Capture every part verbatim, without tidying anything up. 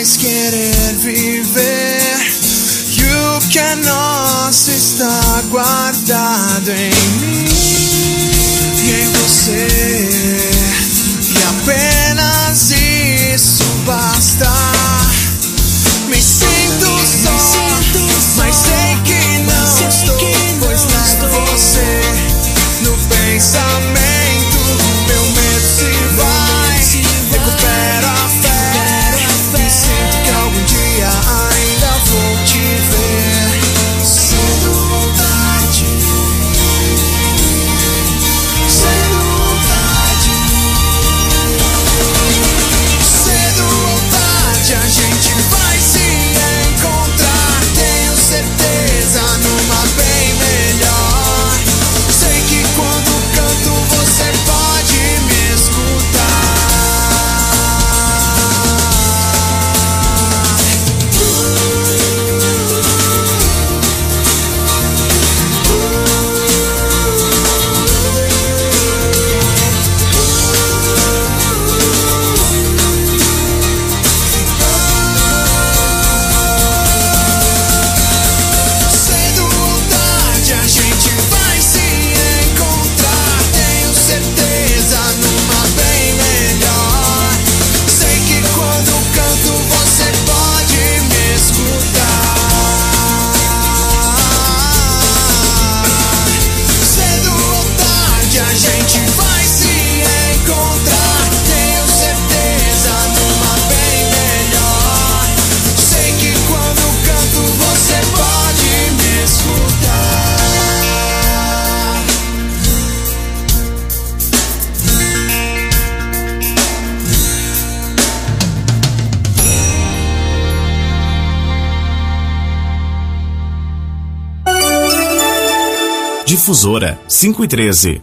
es querer viver. E o que é nosso está guardado em mim e em você. E apenas isso basta. Me sinto só, mas sei que não estou, pois levo você no pensamento. Meu medo se vai, recupero a fé. E sinto que algum dia ainda vou te ver. Cedo ou tarde, cedo ou tarde, cedo ou tarde a gente vai se encontrar. Tenho certeza numa bem melhor. Sei que quando canto você pode me escutar. Cedo ou tarde a gente vai se encontrar. Tenho certeza numa bem melhor. Sei que quando canto você pode me escutar. Cedo ou tarde a gente vai se encontrar. Tenho certeza numa bem melhor. Sei que quando canto você pode me escutar. Difusora cinco e treze.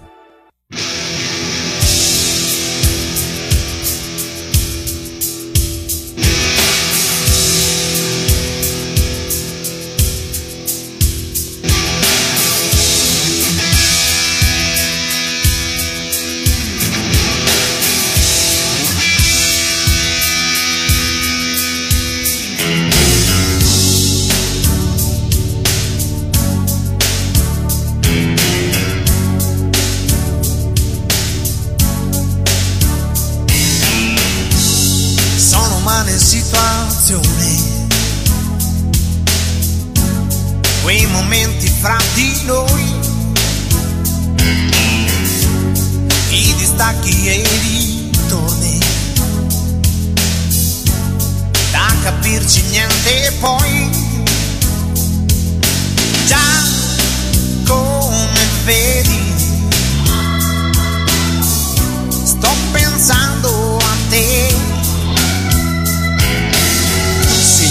Sono umane situazioni, quei momenti fra di noi, i distacchi e i ritorni, da capirci niente poi. Già come vedi, sto pensando a te. Sì,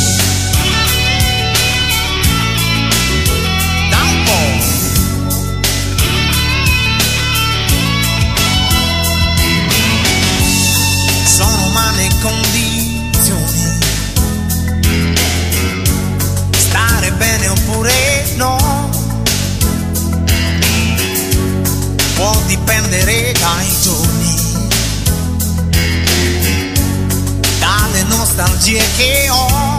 da un po'. Sono umane condizioni, stare bene oppure no, può dipendere dai giorni, dalle nostalgie che ho.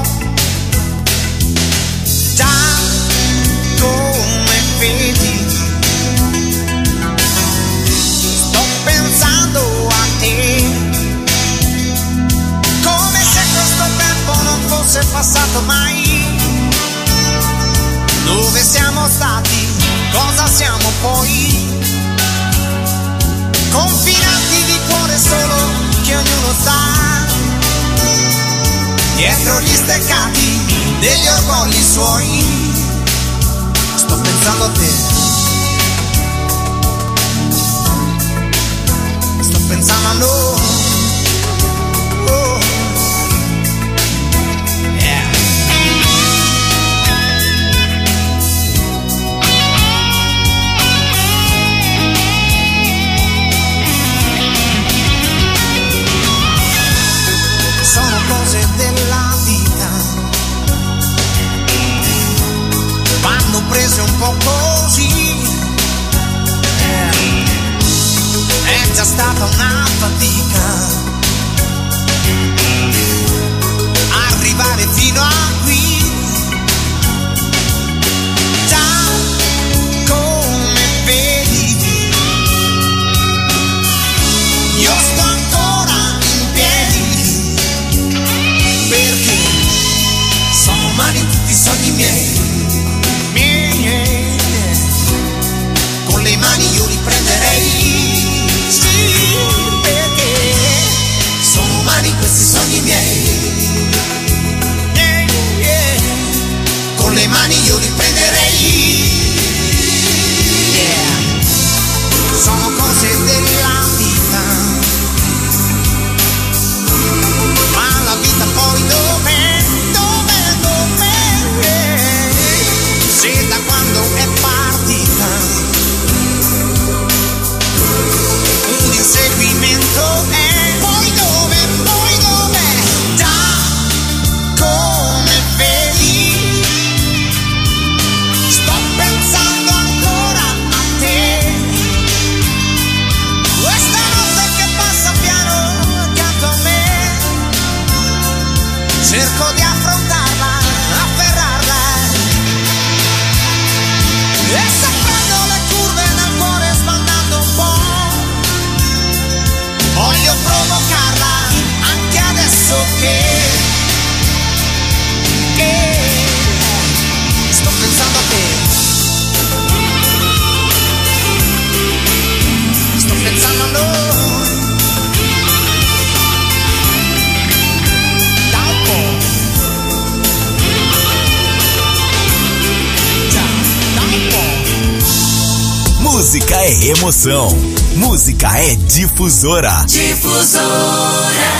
Già come vedi, sto pensando a te, come se questo tempo non fosse passato mai. Dove siamo stati, cosa siamo poi? Confinanti di cuore solo che ognuno sta dietro gli steccati degli orgogli suoi. Sto pensando a te, sto pensando a noi. Oh. Yeah. Sono cose della vita, vanno prese un po' così. È già stata una fatica sogni miei, miei, con le mani io li prenderei, sì, perché sono umani questi sogni miei, yeah, yeah. Con le mani io li prenderei, yeah. Sono cose della vita, ma la vita poi dov'è, dov'è, dov'è, se da quando è partita un inseguimento è, poi dove, poi dove, da come vedi, sto pensando ancora a te, questa notte che passa piano accanto a me, cerco di affrontarla, afferrarla, e se prendo le curve nel cuore sbandando un po', voglio provocarla anche adesso che, che sto pensando a te, sto pensando a noi, da un po', già, da un po'. Música é emoção. Música é difusora. Difusora.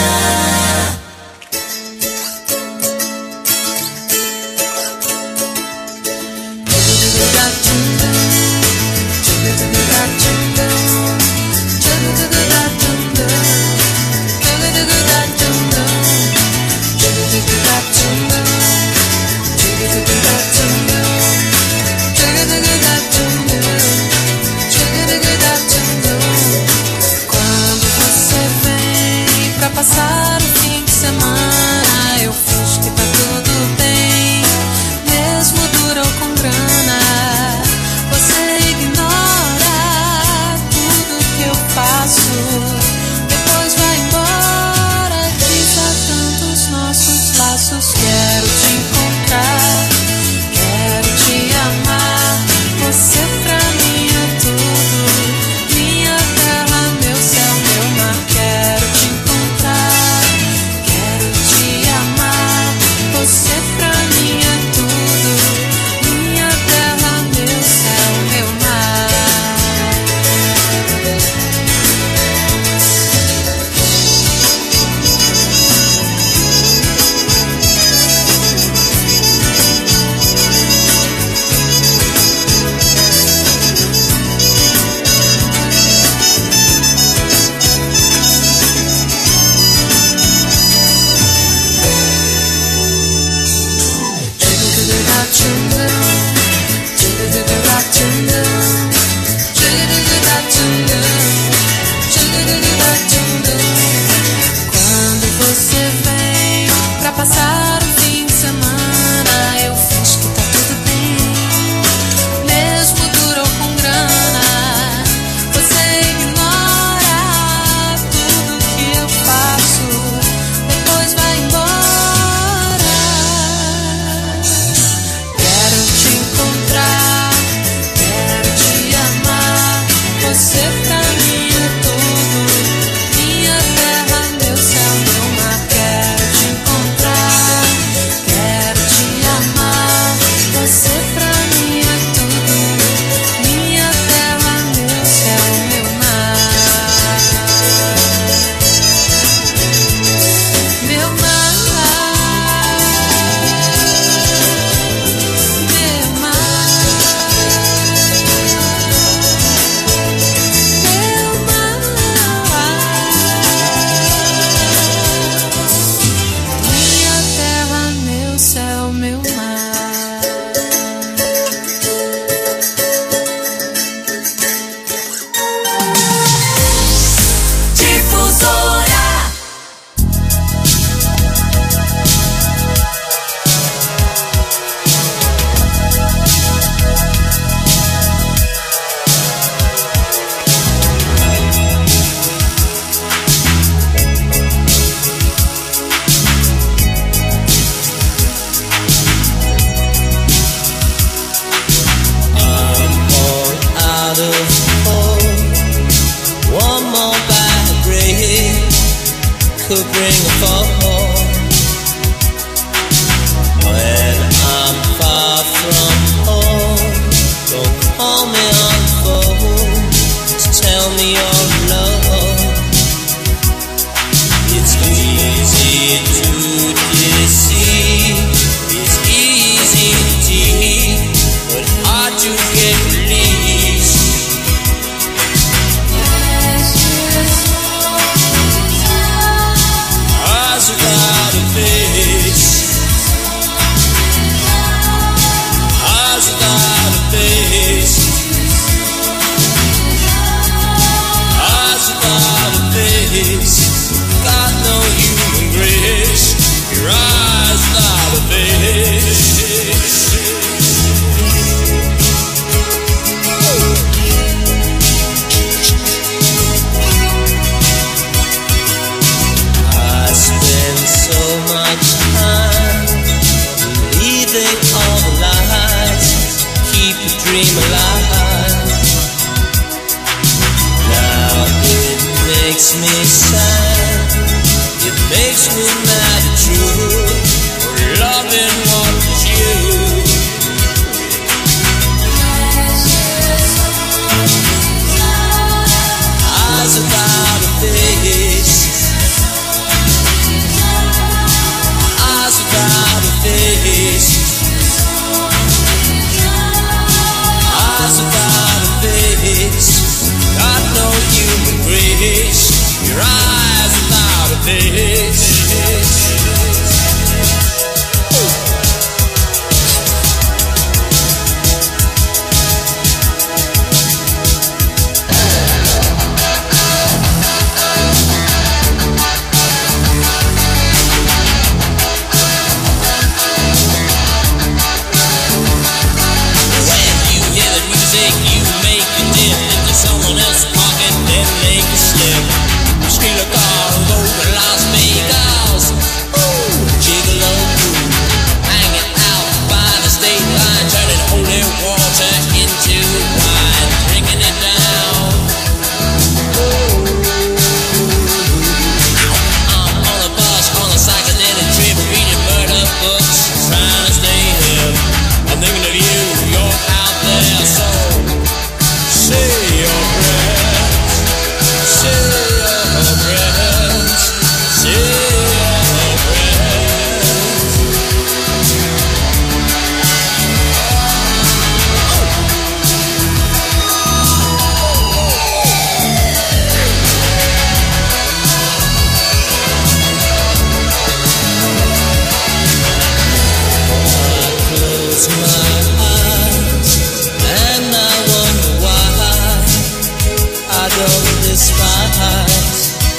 Quando você vem pra passar o fim de semana, eu finjo que tá tudo bem, mesmo duro ou com grana. Você ignora tudo que eu faço, depois vai embora, desatando os nossos laços. Quero te encontrar, quero te amar, você pra mim é tudo, minha terra, meu céu, meu mar. Quero te encontrar, could bring a fall. When I'm far from home, don't call me on the phone to tell me your love. It's easy to deceive, it's easy to tease, but hard to get released. Eyes without a face, eyes without a face, eyes without a face. Got no human grace. Your eyes without a face. I spend so much time believing all the lies, keep your dream alive. Now it makes me sad, it makes me mad at you for loving what was you. Eyes without a face, eyes without a face, eyes without a face. Got no human grace. Your eyes without a face. When you hear the music, you make it dip into someone else's pocket, then make it slip. Steal a car and go to Las Vegas. Ooh, gigolo cool, hanging out by the state line, turning holy water into wine, drinking it down. Ooh, I'm on a bus on a psychedelic trip, reading murder books, trying to stay hip. I'm thinking of you, you're out there, so say your prayers, say your prayers, say your prayers. I close my eyes and I wonder why I don't despise.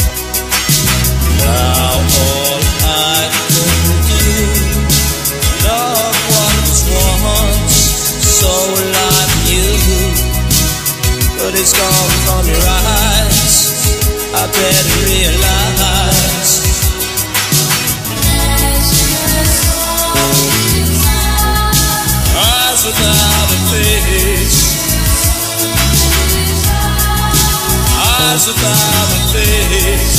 Now all I can do, love what was once so like you, but it's gone from your eyes. I better realize. Eyes without a face, eyes without a face,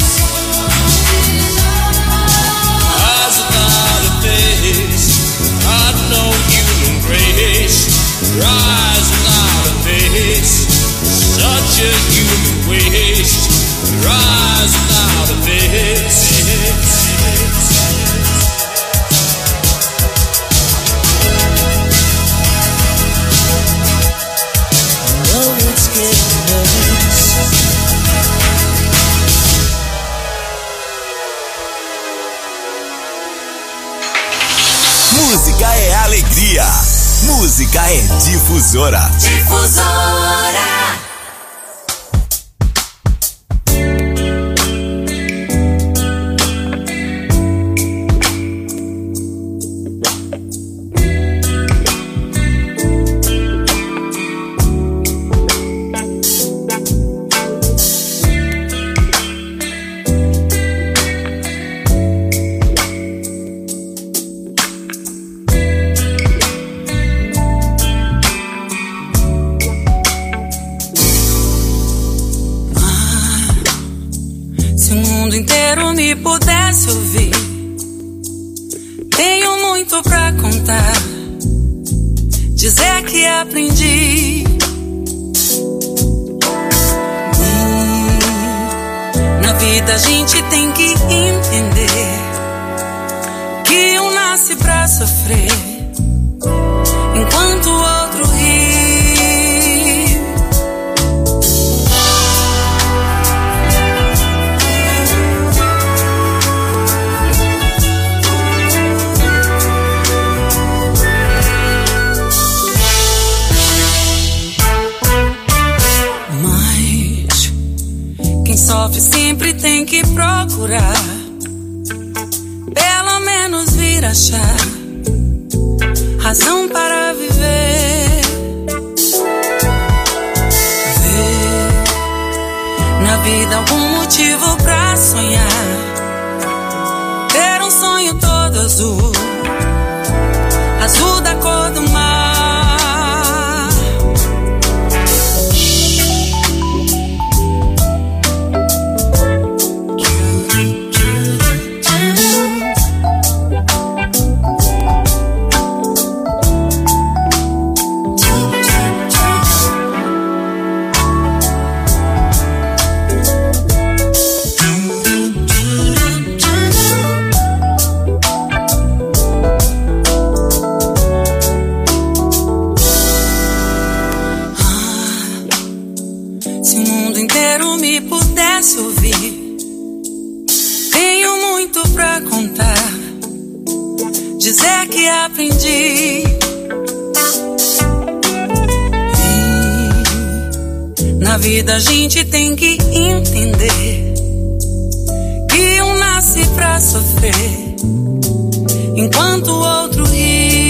eyes without a face. Got no human grace. Your eyes without a face, such a human waste. Your eyes without a face. No, it's getting worse. Música é alegria. Música é difusora. Difusora. dizer que aprendi. Hum, na vida a gente tem que entender que um nasce pra sofrer enquanto o outro ri. Mas quem sofre sempre tem que procurar pelo menos vir achar razão para viver. Ver na vida algum motivo pra sonhar, ter um sonho todo azul, azul da cor do mar. Ouvir, tenho muito pra contar, dizer que aprendi. E na vida a gente tem que entender que um nasce pra sofrer enquanto o outro ri.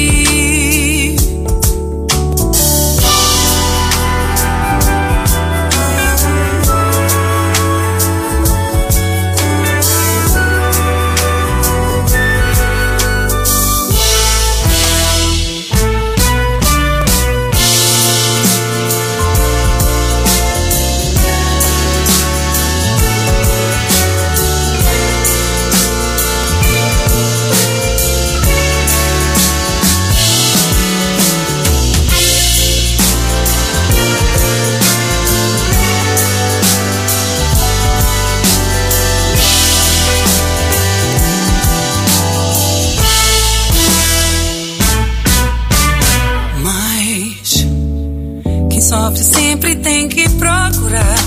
Sofre sempre tem que procurar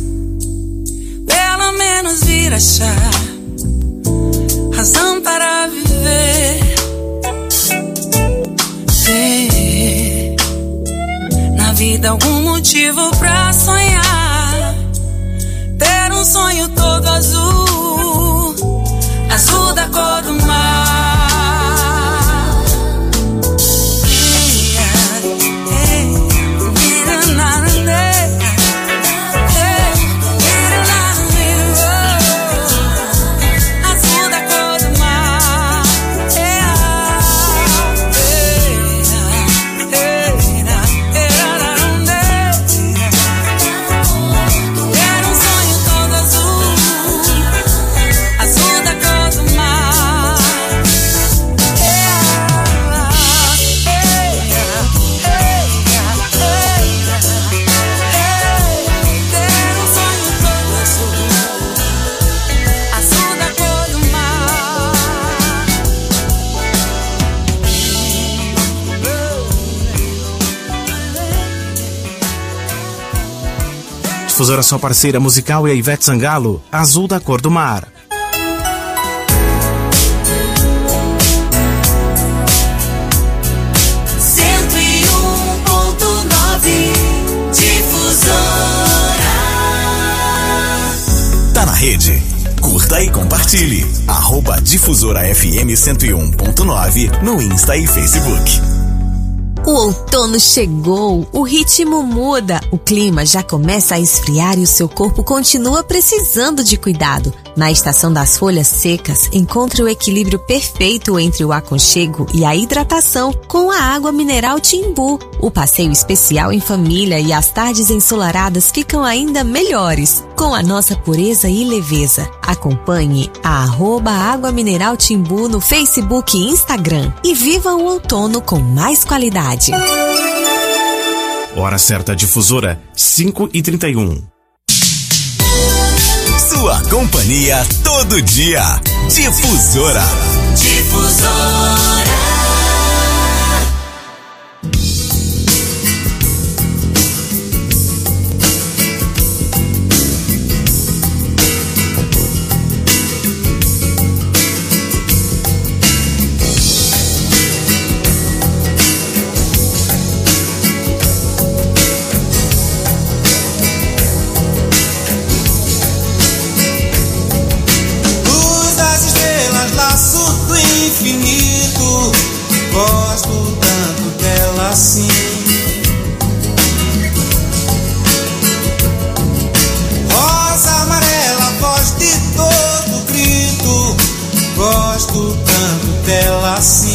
pelo menos vir achar razão para viver. Ter na vida algum motivo pra sonhar, ter um sonho todo azul, azul da cor do mar. Difusora, sua parceira musical, é a Ivete Sangalo, Azul da Cor do Mar. cento e um ponto nove Difusora. Tá na rede? Curta e compartilhe. Arroba Difusora F M cento e um ponto nove no Insta e Facebook. O outono chegou, o ritmo muda, o clima já começa a esfriar e o seu corpo continua precisando de cuidado. Na estação das folhas secas, encontre o equilíbrio perfeito entre o aconchego e a hidratação com a água mineral Timbu. O passeio especial em família e as tardes ensolaradas ficam ainda melhores, com a nossa pureza e leveza. Acompanhe a arroba Água Mineral Timbu no Facebook e Instagram e viva o outono com mais qualidade. Hora certa difusora, cinco e trinta e um. Sua companhia todo dia. Difusora. Difusora. Gosto tanto dela assim. Rosa amarela, voz de todo grito. Gosto tanto dela assim.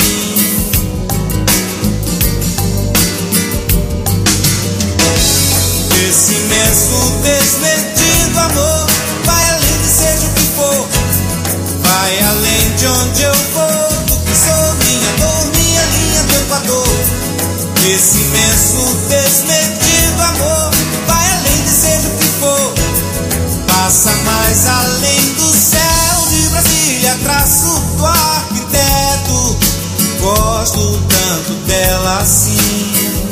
Esse imenso desmedido amor vai além de seja o que for, vai além de onde eu vou. Sou minha dor, minha linha do Equador. Esse imenso desmedido amor vai além de seja o que for, passa mais além do céu de Brasília, traço do arquiteto. Gosto tanto dela assim.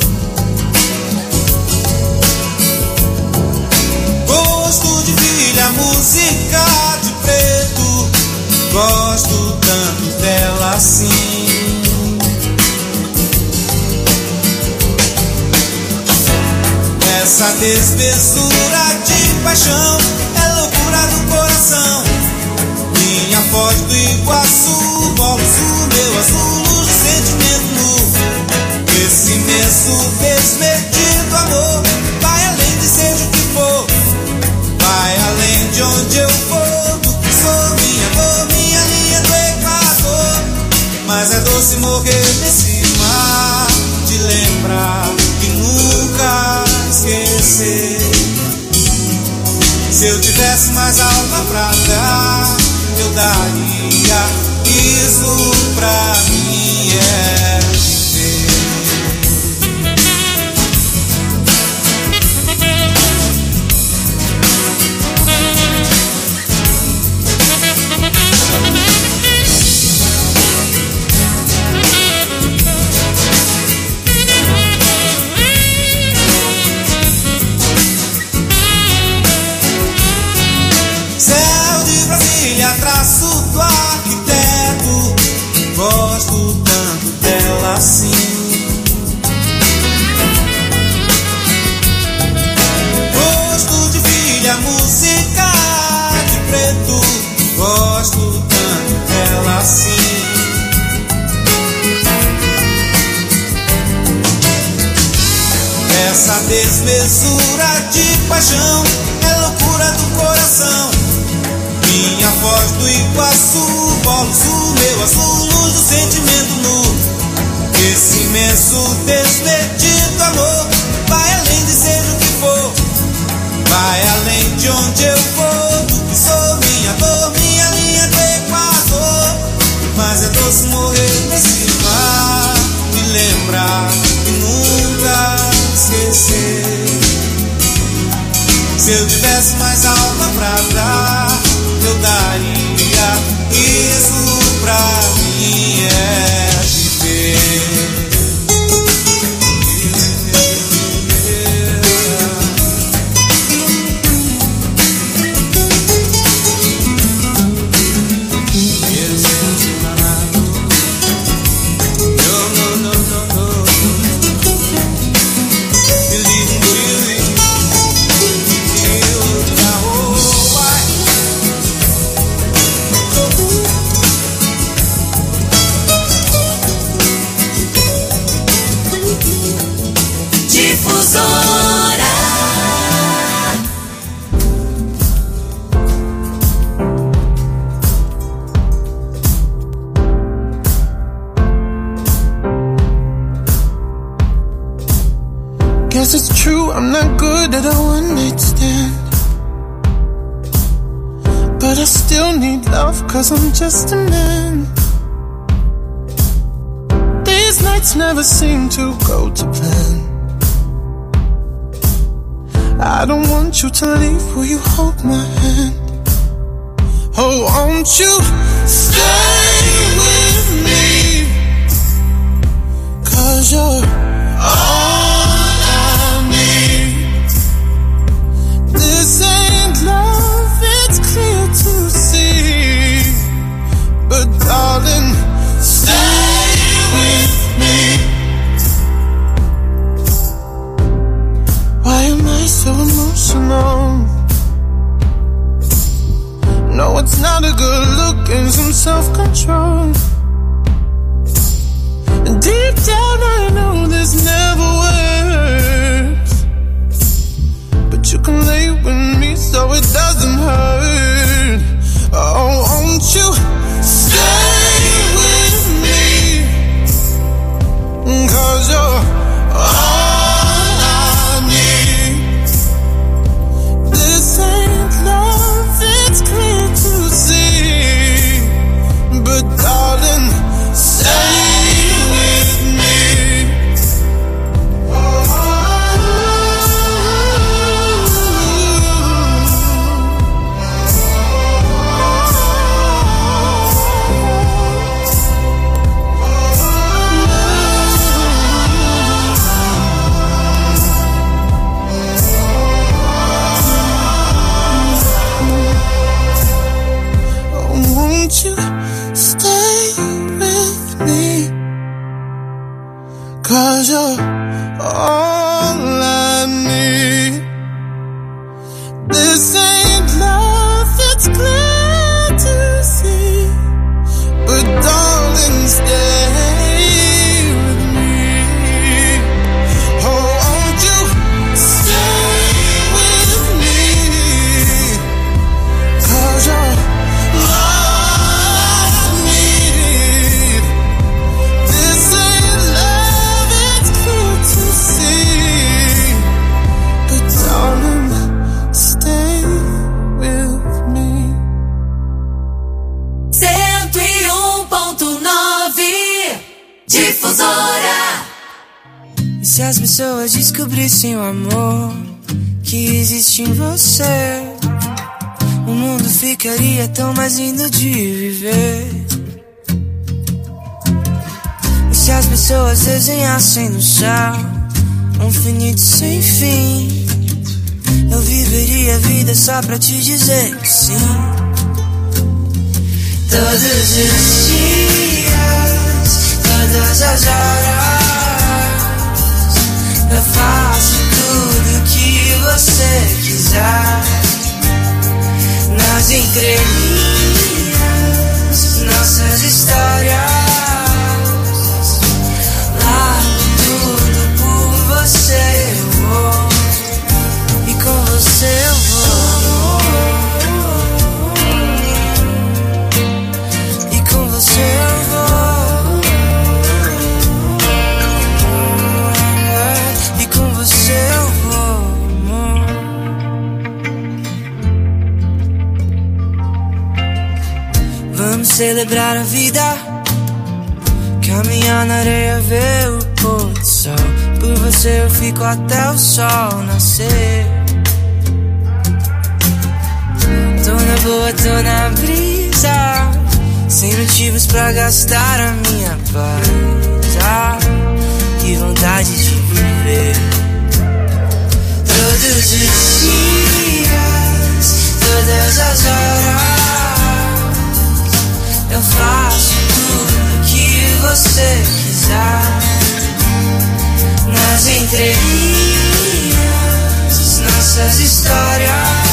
Gosto de filha, música de preto. Gosto tanto dela assim. Essa desmesura de paixão é loucura do coração. Minha voz do Iguaçu, bolos o meu azul, luz de sentimento nu. Esse imenso desmedido amor vai além de seja o que for, vai além de onde eu for, do que sou minha dor, minha linha do Equador. Mas é doce morrer nesse mar, te lembrar e nunca esquecer. Se eu tivesse mais alma pra dar, eu daria. Isso pra mim é viver. Traço do arquiteto, gosto tanto dela assim. Gosto de filha, música de preto, gosto tanto dela assim. Essa desmesura de paixão é loucura do coração. Minha voz do Iguaçu, bolos o meu azul, luz do sentimento nu. Esse imenso desmedido amor vai além de seja o que for, vai além de onde eu vou, do que sou minha dor, minha linha do Equador. Mas é doce morrer nesse mar, me lembrar e nunca esquecer. Se eu tivesse mais alma pra dar, eu daria. Isso pra mim é viver. Oh good at a one-night stand, but I still need love, cause I'm just a man. These nights never seem to go to plan. I don't want you to leave, will you hold my hand? Oh, won't you stay with me? Cause you're all I need. This ain't love, it's clear to see, but darling, stay with me. Why am I so emotional? No, it's not a good look and some self-control. Deep down I know this never works, but you can lay with me so it doesn't hurt. Oh, won't you stay with me? Cause you're all I need. This ain't love, it's clear to see, but darling, stay. You stay with me, cause you're all I need. This ain't love, it's clear to see, but darling, stay with me. Oh, won't you stay with me? Cause you're E se as pessoas descobrissem o amor que existe em você, o mundo ficaria tão mais lindo de viver. E se as pessoas desenhassem no céu um infinito sem fim, eu viveria a vida só pra te dizer que sim. Todos os dias, todas as horas, eu faço tudo que você quiser. Nas entrelinhas, nossas histórias, largo tudo por você, eu vou, e com você eu vou, e com você eu vou. Vamos celebrar a vida, caminhar na areia, ver o pôr do sol. Por você eu fico até o sol nascer. Tô na boa, tô na brisa, sem motivos pra gastar a minha paz. Ah, que vontade de viver. Todos os dias, todas as horas, eu faço tudo que você quiser. Nas entrelinhas, nossas histórias,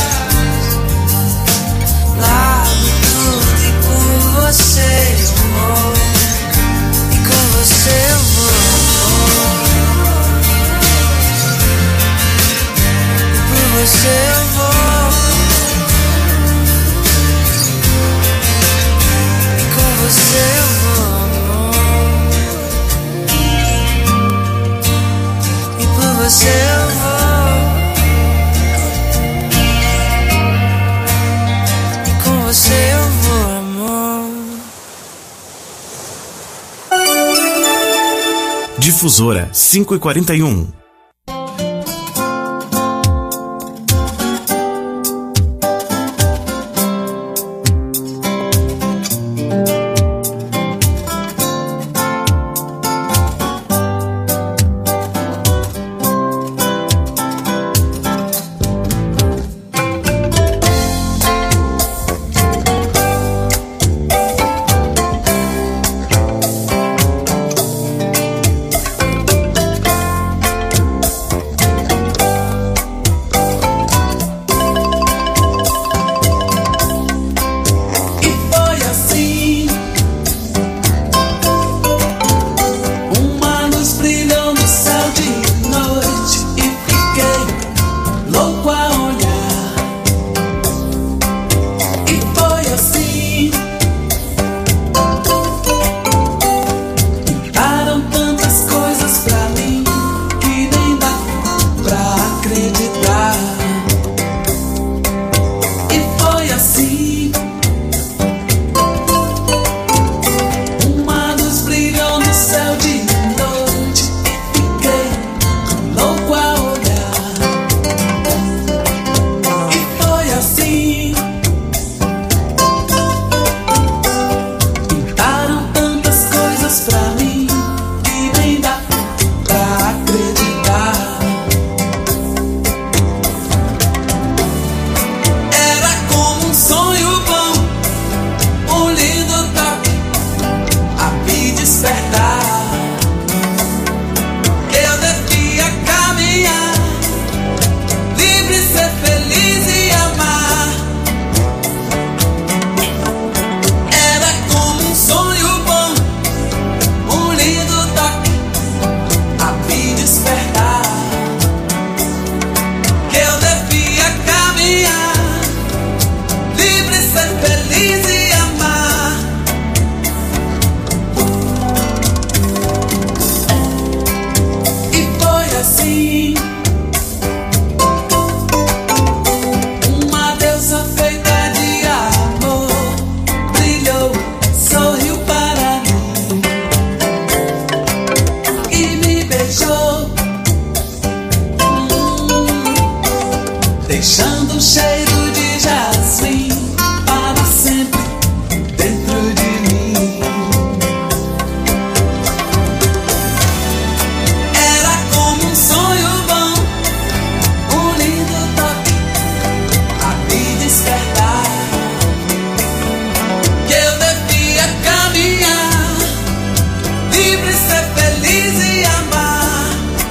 largo tudo e por você eu vou, e com você eu vou, e por você eu vou. Você eu vou, amor, e por Difusora cinco e quarenta e um. deixando um cheiro de jasmim para sempre dentro de mim. Era como um sonho bom, um lindo toque a me despertar, que eu devia caminhar, livre, ser feliz e amar.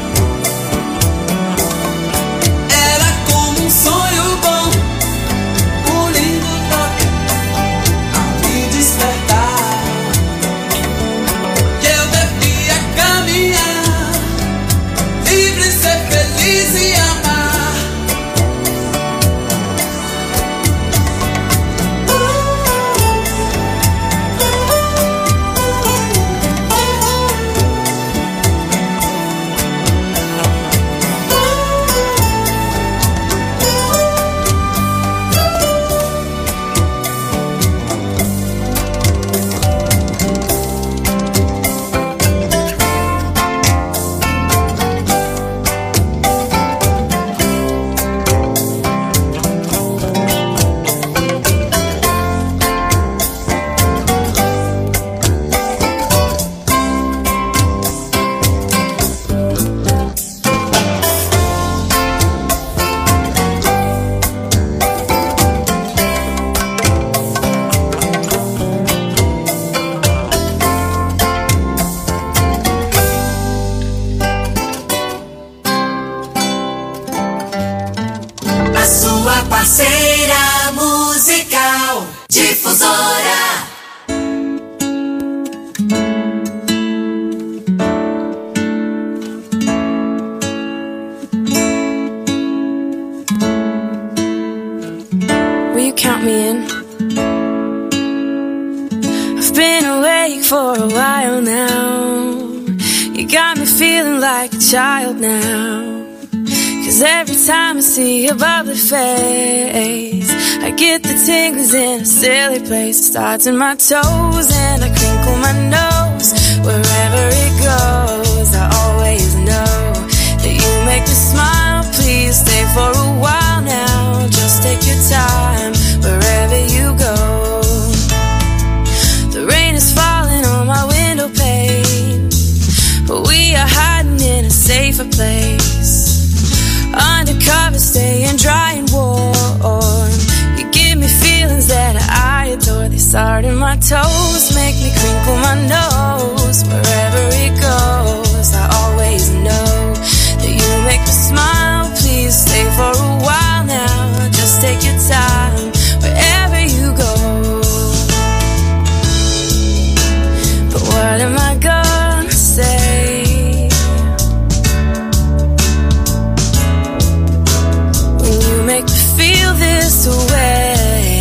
Era como um sonho bom, um lindo toque a me despertar, que eu devia caminhar, livre, ser feliz e amar. A sua parceira musical, Difusora. Will you count me in? I've been awake for a while now. You got me feeling like a child now. Cause every time I see your bubbly face, I get the tingles in a silly place. It starts in my toes and I crinkle my nose. Wherever it goes, I know that you make me smile. Please stay for a while now. Just take your time wherever you go. The rain is falling on my window pane, but we are hiding in a safer place. Undercover, staying dry and warm. You give me feelings that I adore. They start in my toes, make me crinkle my nose. Wherever it goes, I always know that you make me smile. Please stay for a while now. Just take your time wherever you go. But what am I gonna say when you make me feel this way?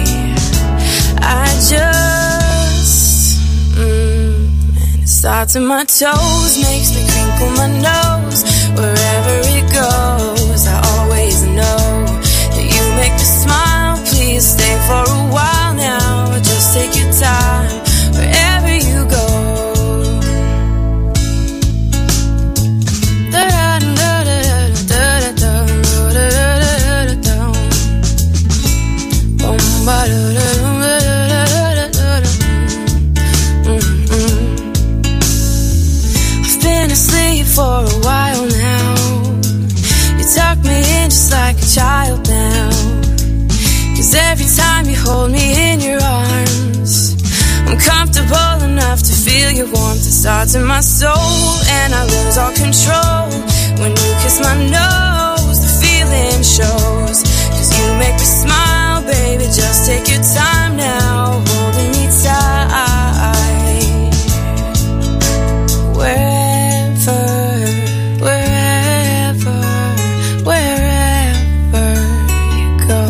I just mm, and it starts in my toes, makes me crinkle my nose. Wherever it goes, I always know that you make me smile. Please stay for a while now. Just take your time wherever you go. I've been asleep for a while now. You tuck me in just like a child now. 'Cause every time you hold me in your arms, I'm comfortable enough to feel your warmth. It starts in my soul and I lose all control. When you kiss my nose, the feeling shows. 'Cause you make me smile, baby, just take your time now, holding me tight. Wherever, wherever, wherever you go.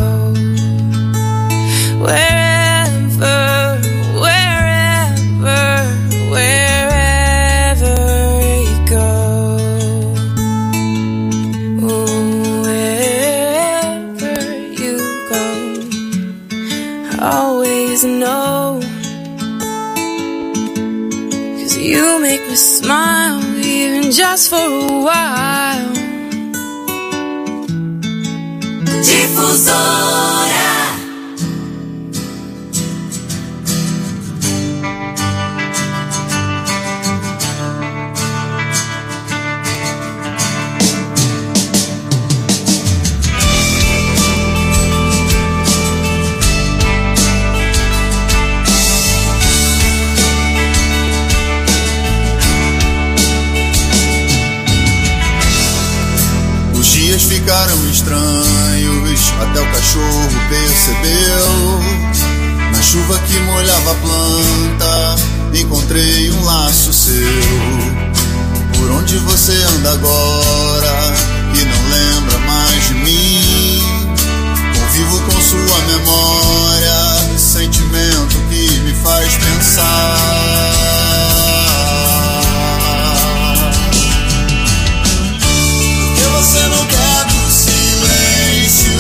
Wherever, wherever, wherever you go. Wherever you go, I always know. 'Cause you make me smile, even just for a while. Difusora. Os dias ficaram estranhos, até o cachorro percebeu. Na chuva que molhava a planta, encontrei um laço seu. Por onde você anda agora, que não lembra mais de mim? Convivo com sua memória, sentimento que me faz pensar. Você não quer do silêncio.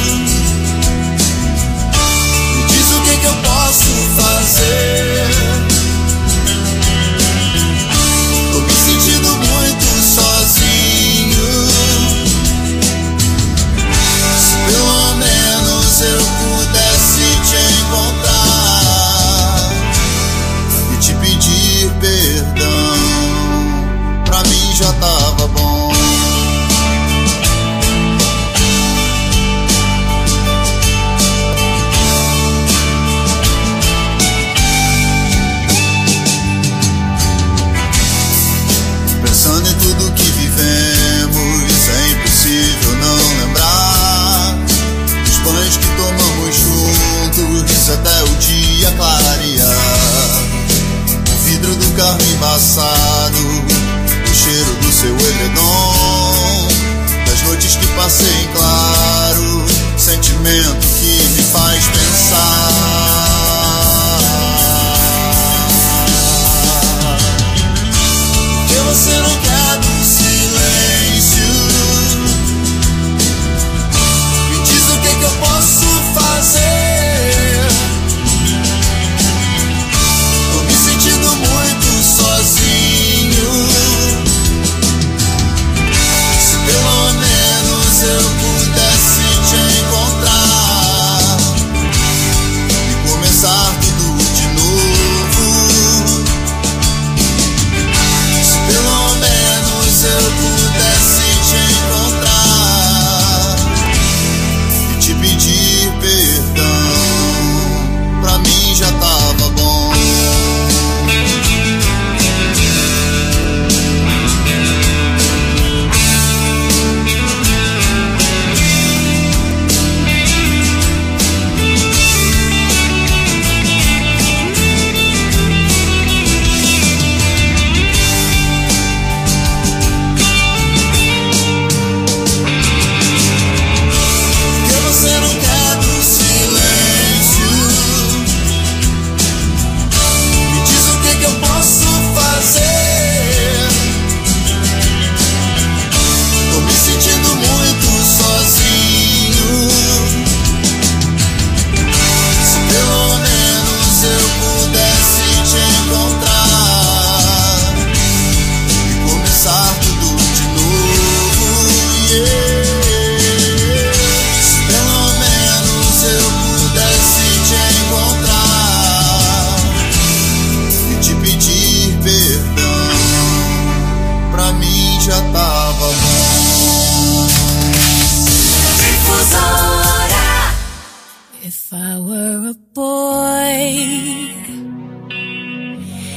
Me diz o que que eu posso fazer. Tô me sentindo muito sozinho. Se pelo menos eu pudesse te encontrar e te pedir perdão, pra mim já tava bom. Pensando em tudo que vivemos, é impossível não lembrar dos banhos que tomamos juntos até o dia clarear. O vidro do carro embaçado, o cheiro do seu edredom, das noites que passei em claro, sentimento que me faz pensar. Você não quer do silêncio. Me diz o que que eu posso fazer. Tô me sentindo muito sozinho.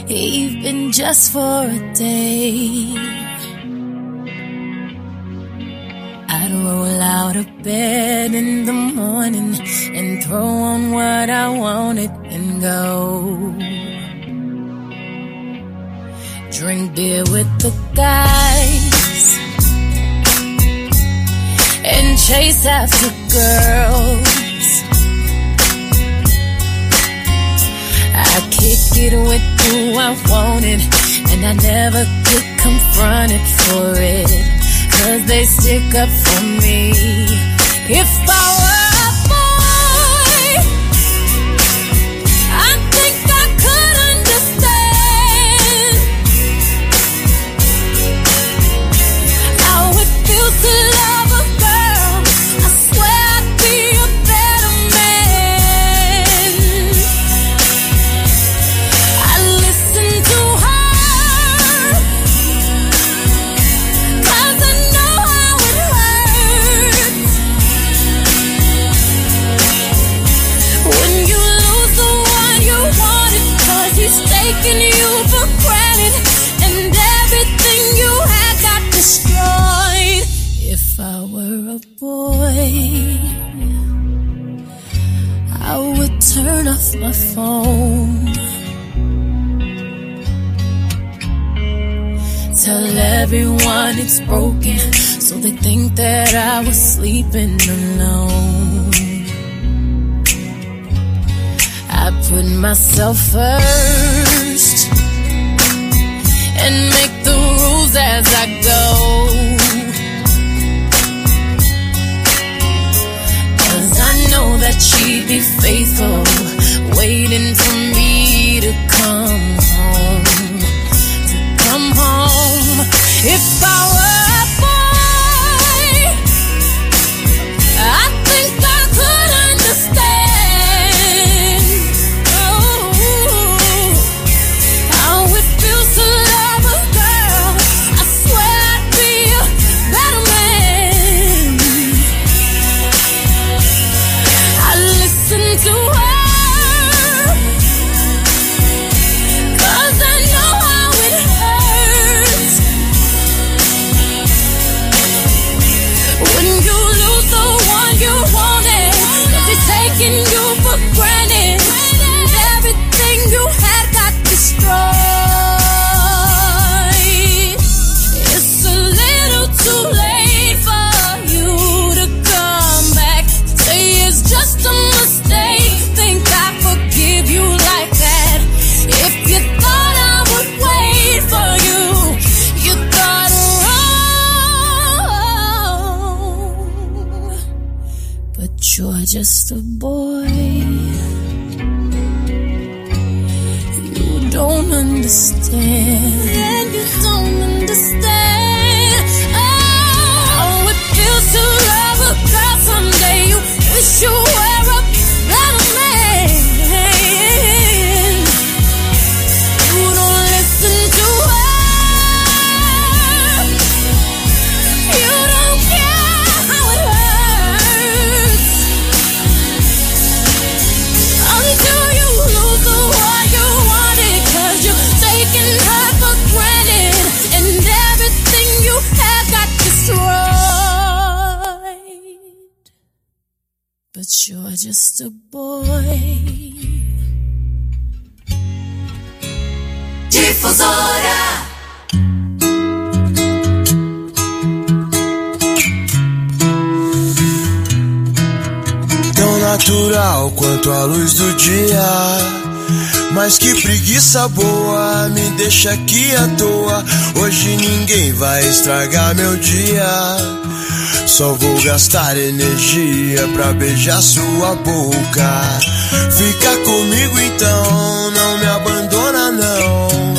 even just for a day. I'd roll out of bed in the morning and throw on what I wanted and go. Drink beer with the guys and chase after girls. I kick it with who I wanted, and I never get confronted for it, 'cause they stick up for me. If I were a boy, I think I could understand how it feels to love a girl. I swear I'd be a better man. I listen to her, 'cause I know how it hurts when you lose the one you wanted, 'cause he's taking you for granted and everything you had got destroyed. If I were a boy, I would turn off my phone, tell everyone it's broken, so they think that I was sleeping alone. I put myself first and make the rules as I go, 'cause I know that she'd be faithful, waiting for me to come home, to come home. If I were a boy, I think I could understand oh, how it feels to love a girl. I swear I'd be a better man. I listen to her, 'cause I know how it hurts when you lose the one you wanted, 'cause he's taking you for granted and everything you had got destroyed. It's a little too late for you to come back, say it's just a mistake, think I forgive you like that. If you thought I would wait for you, you thought wrong. But you're just a boy, you don't understand, and you don't understand how it feels to love a girl. Someday you wish you were a better man. You don't listen to her, you don't care how it hurts until you lose the one you wanted, 'cause you're taking her for granted and everything you had got destroyed. But you're just a boy. Difusora. Tão natural quanto a luz do dia, mas que preguiça boa, me deixa aqui à toa. Hoje ninguém vai estragar meu dia, só vou gastar energia pra beijar sua boca. Fica comigo então, não me abandona não.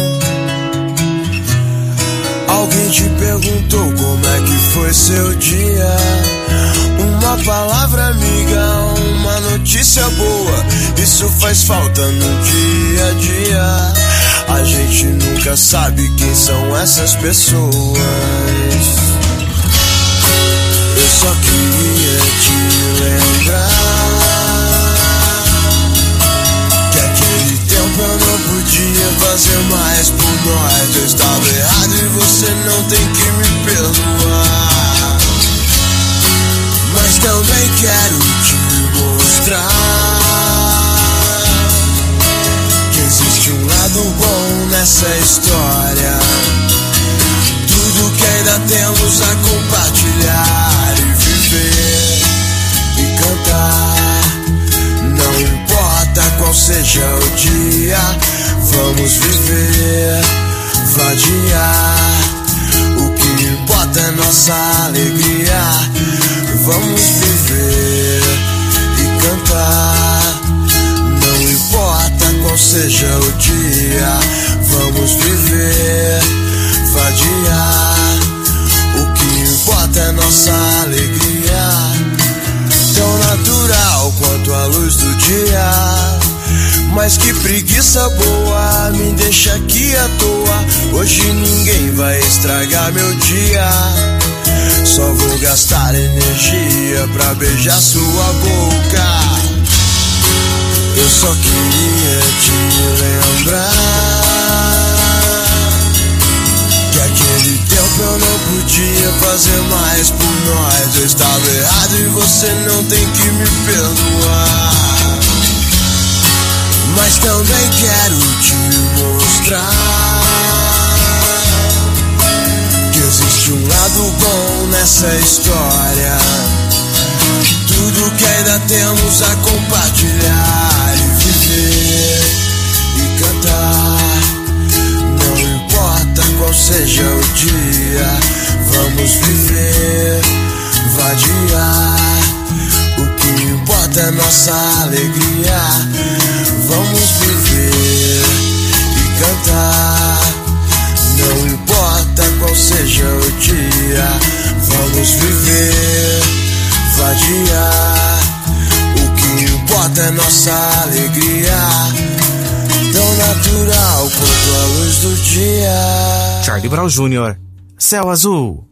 Alguém te perguntou como é que foi seu dia? Uma palavra amiga, uma notícia boa, isso faz falta no dia a dia. A gente nunca sabe quem são essas pessoas. Eu só queria te lembrar que aquele tempo eu não podia fazer mais estava errado e você não tem que me perdoar. Mas também quero te mostrar que existe um lado bom nessa história. Tudo que ainda temos a compartilhar e viver e cantar. Não importa qual seja o dia, vamos viver, vadiar. O que importa é nossa alegria. Vamos viver e cantar. Não importa qual seja o dia, vamos viver, vadiar. O que importa é nossa alegria. Tão natural quanto a luz do dia. Mas que preguiça boa, me deixa aqui à toa. Hoje ninguém vai estragar meu dia. Só vou gastar energia pra beijar sua boca. Eu só queria te lembrar que aquele tempo eu não podia fazer mais por nós. Eu estava errado e você não tem que me perdoar. Mas também quero te mostrar que existe um lado bom nessa história. Tudo que ainda temos a compartilhar e viver e cantar. Não importa qual seja o dia, vamos viver, vadiar. O que importa é nossa alegria. Vamos viver e cantar. Não importa qual seja o dia, vamos viver, vadiar. O que importa é nossa alegria. Tão natural quanto a luz do dia. Charlie Brown Júnior, Céu Azul.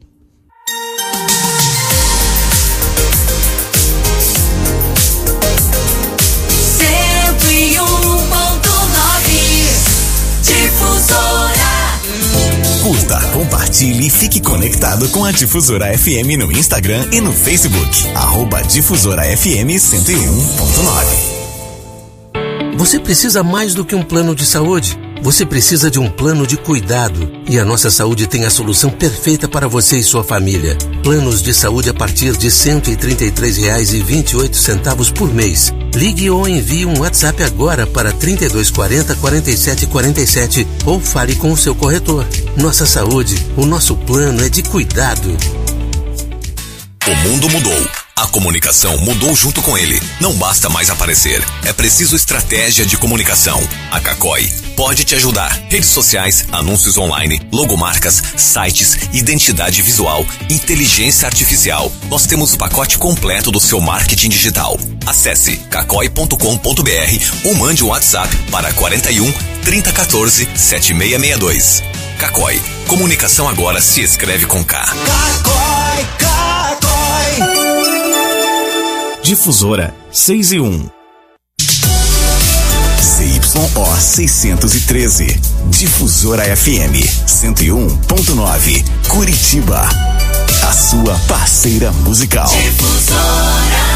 Curta, compartilhe e fique conectado com a Difusora F M no Instagram e no Facebook. Arroba Difusora F M cento e um ponto nove. Você precisa mais do que um plano de saúde. Você precisa de um plano de cuidado. E a Nossa Saúde tem a solução perfeita para você e sua família. Planos de saúde a partir de cento e trinta e três reais e vinte e oito centavos por mês. Ligue ou envie um WhatsApp agora para trinta e dois quarenta, quarenta e sete quarenta e sete ou fale com o seu corretor. Nossa Saúde, o nosso plano é de cuidado. O mundo mudou. A comunicação mudou junto com ele. Não basta mais aparecer. É preciso estratégia de comunicação. A Cacói pode te ajudar. Redes sociais, anúncios online, logomarcas, sites, identidade visual, inteligência artificial. Nós temos o pacote completo do seu marketing digital. Acesse cacói ponto com ponto br ou mande um WhatsApp para quarenta e um, trinta, quatorze, setenta e seis sessenta e dois. Cacói. Comunicação agora se escreve com K. Cacói, Cacói. Difusora seis e um. C Y O seiscentos e treze. Difusora F M cento e um ponto nove. Curitiba. A sua parceira musical. Difusora.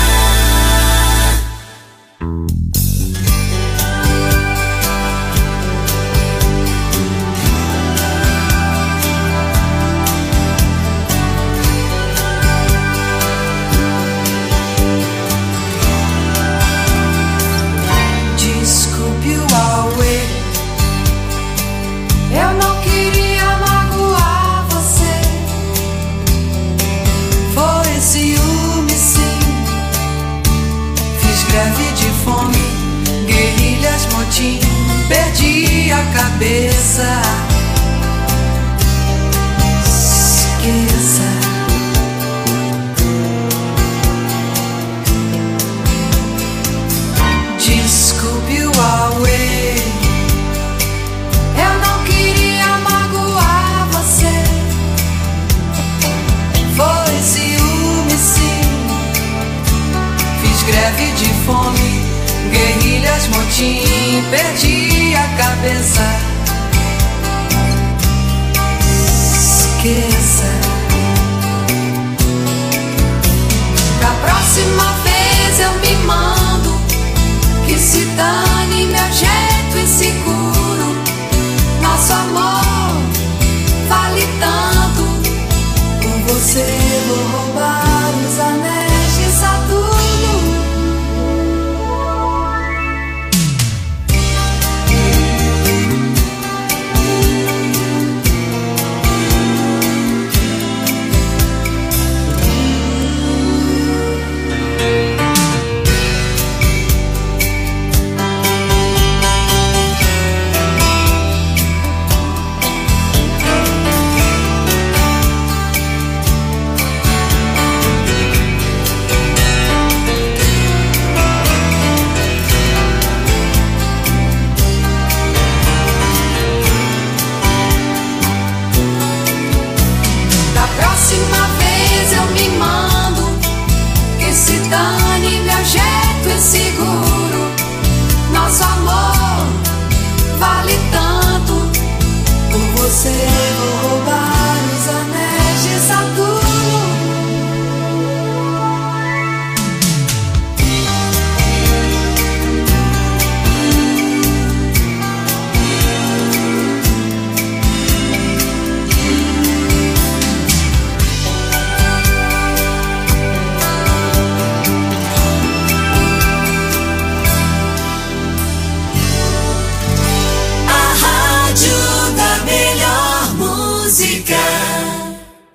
Eu não queria magoar você. Foi ciúme, sim. Fiz greve de fome, guerrilhas, motim. Perdi a cabeça. Esqueça. Desculpe o Huawei. Eu não queria magoar você. Foi ciúme, sim. Fiz greve de fome, guerrilhas, motim. Perdi a cabeça.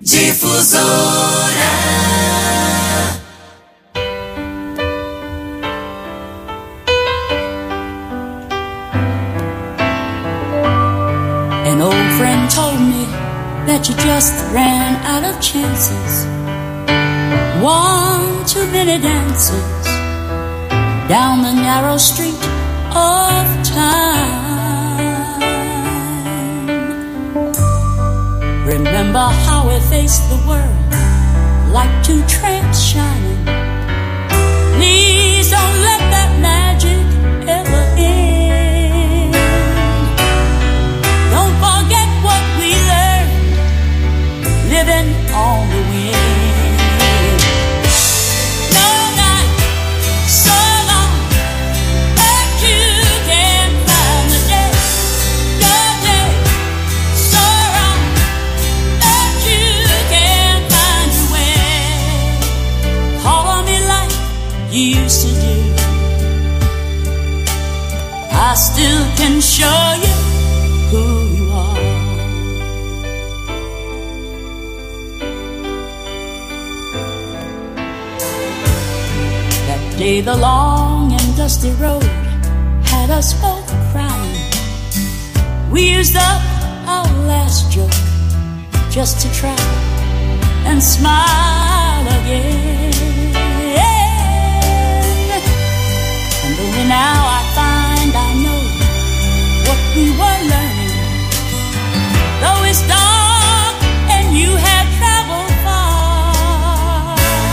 Difusora. An old friend told me that you just ran out of chances. One too many dances down the narrow street of time. Remember how we faced the world like two tramps shining. Please don't let that magic ever end. Don't forget what we learned living on the wind. Used to do. I still can show you who you are. That day the long and dusty road had us both crying. We used up our last joke just to try and smile again. Only now I find I know what we were learning. Though it's dark and you have traveled far,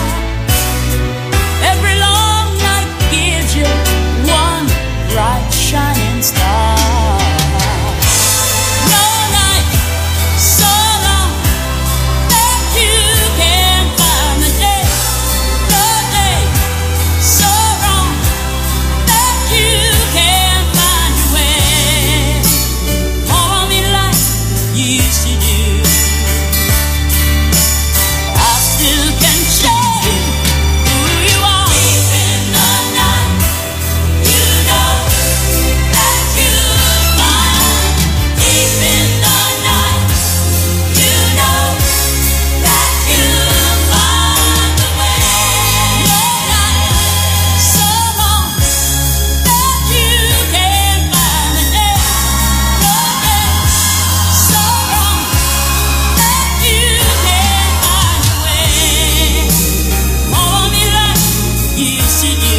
every long night gives you one bright shining star. No night so long that you can't find the day. No day so wrong you can't find your way. Call me like you used to do. I still can show you who you are. Deep in the night, you know that you'll find. Deep in the night, you know that you'll find the way. No night so long that you can't find the day. No day so wrong that you can't find your way. Hold me like you used to do.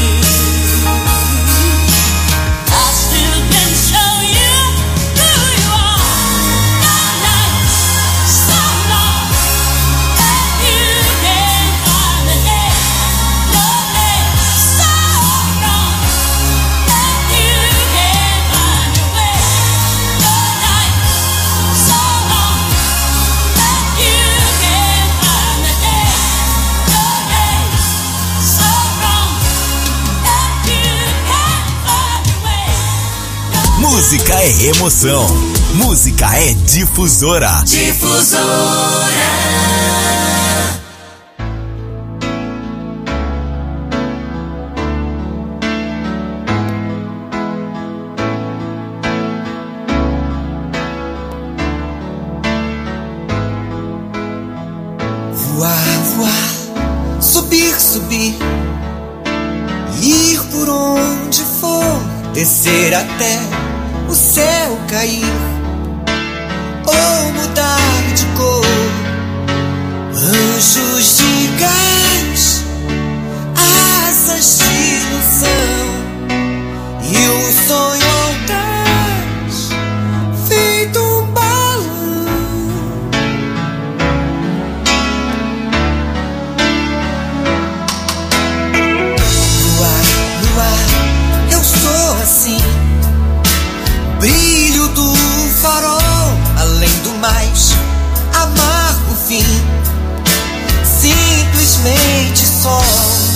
I still can show you who you are. No night so long that you can't find the day. No day so wrong that you can't find your way. No night so long that you can't find the day. No day so wrong that you can't find your way. Música é emoção. Música é difusora. Difusora. Voar, voar, subir, subir, ir por onde for, descer até o céu cair, ou mudar de cor. Anjos de gás, asas de ilusão, e o sonho audaz, feito um balão. No ar, eu sou assim, brilho do farol, além do mais, amargo fim, simplesmente só.